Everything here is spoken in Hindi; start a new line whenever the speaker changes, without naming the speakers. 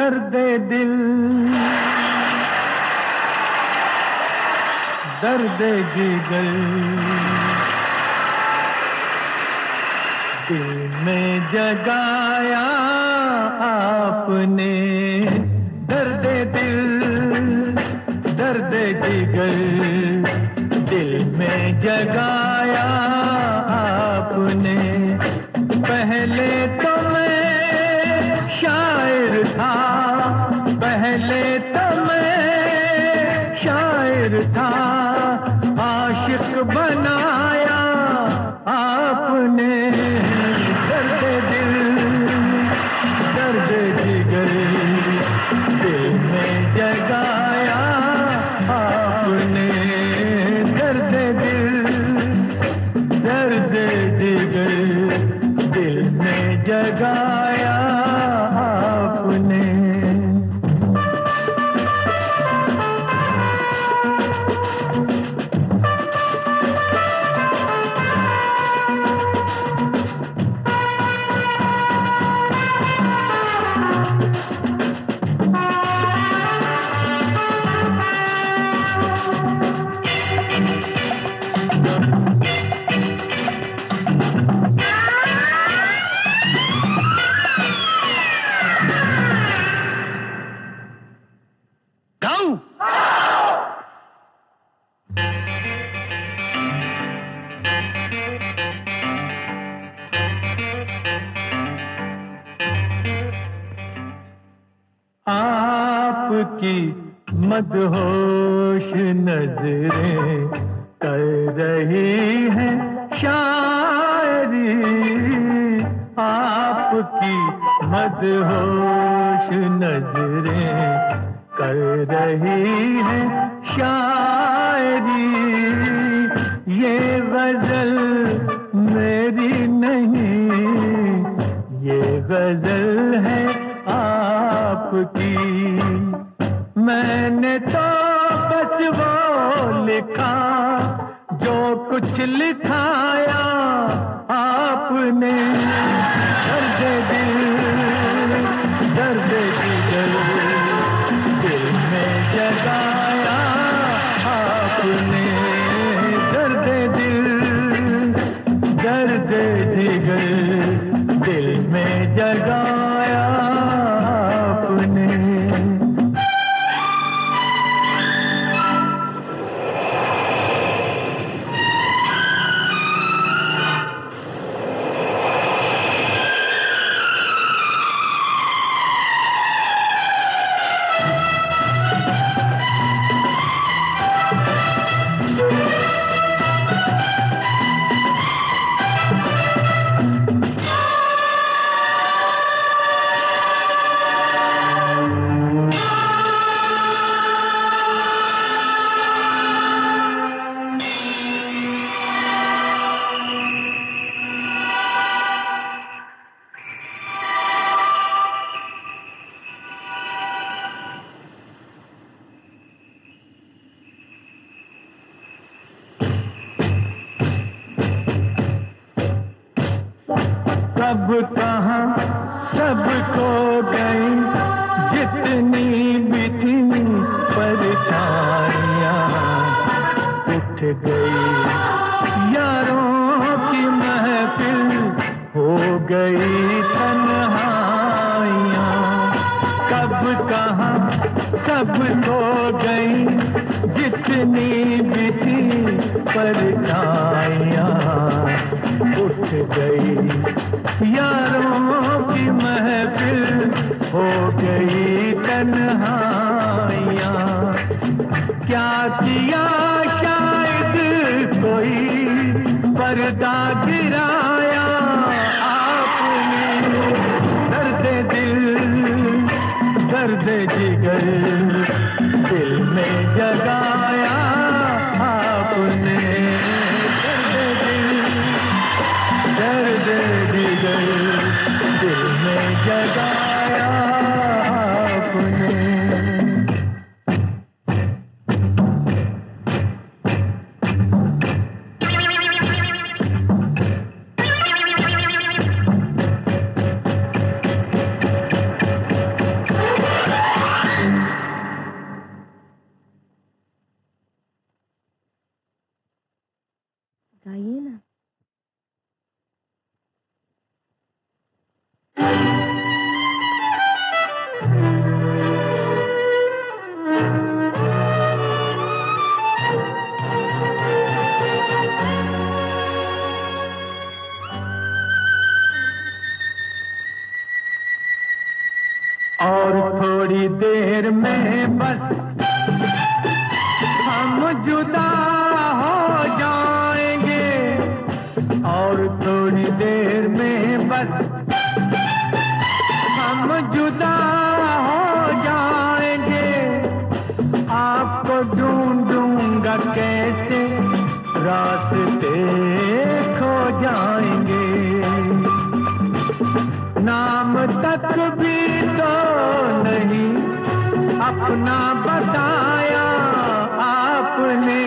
दर्द दिल दर्द जिगर दिल में जगाया आपने दर्द दिल दर्द जिगर दिल में जगाया आपने पहले तो मैं शायर था पहले तो मैं शायर था आशिक बनाया आपने दर्द दिल दर्द जिगर दिल में जगाया आपने दर्द दिल दर्द जिगर दिल में जगाया आपने आपकी मदहोश नजरें कर रही हैं शायरी आपकी मदहोश नजरें कर रही हैं शायरी ये गजल मेरी नहीं ये गजल है आपकी मैंने तो बस वो लिखा जो कुछ लिखाया आपने दर्द दिल दर्द जिगर दिल में जगाया आपने दर्द दिल दर्द जिगर दिल में जगाया आपने सब कहाँ सब खो गई जितनी भी थी परेशानियाँ उठ गई यारों की महफिल हो गई तन्हाइयाँ कब कहाँ सब खो गई जितनी भी थी परेशानियाँ उठ गई यारों की महफिल हो गई तन्हाइयाँ क्या किया शायद कोई पर्दा गिराया आपने दर्द दिल दर्द जिगर दिल में जगाया आपने दर्द जिगर दिल में जगाया आपने
बताइए ना।
और थोड़ी देर में बस हम जुदा हो जाएंगे, और थोड़ी देर में बस हम जुदा हो जाएंगे। आपको ढूंढूंगा कैसे, रास्ते खो जाएंगे। नाम तक भी तो नहीं अपना बताया आपने,